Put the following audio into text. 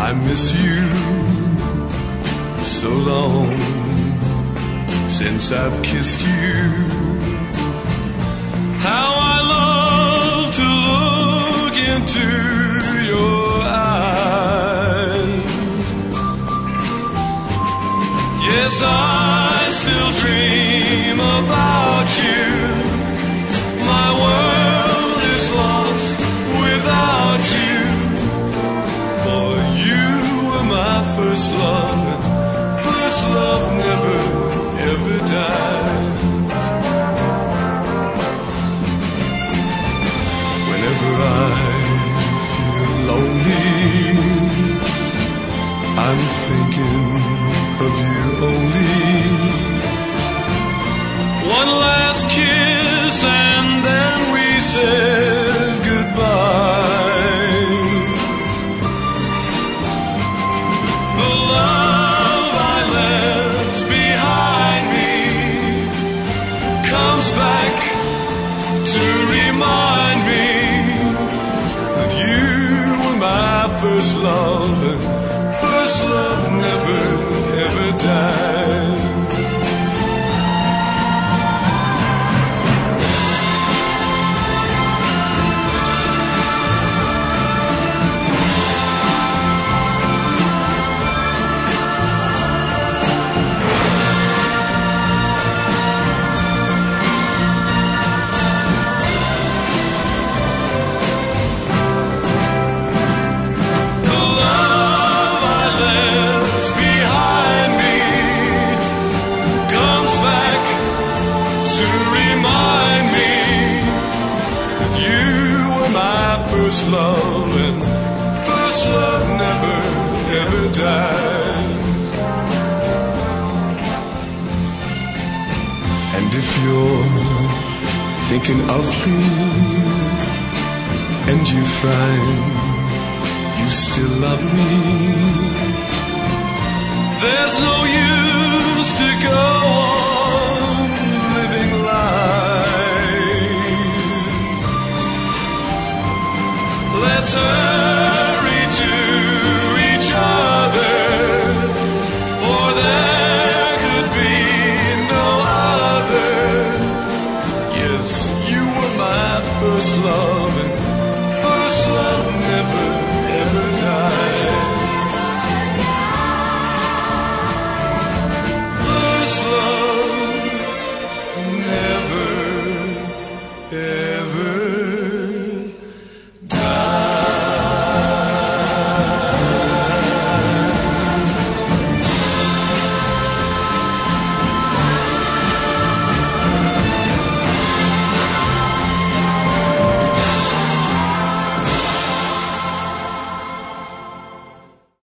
I miss you so long since I've kissed you. How I love to look into your eyes. Yes, I still dream about you. My world is lost without you. For you were my first love, and first love never, ever dies. Whenever I feel lonely, I'm thinking of you only. One last kiss and then we said goodbye. The love I left behind me comes back to remind me that you were my first love, and first love never, ever dies. First love, and first love never, ever dies. And if you're thinking of me and you find you still love me, there's no use to go on living life. Let's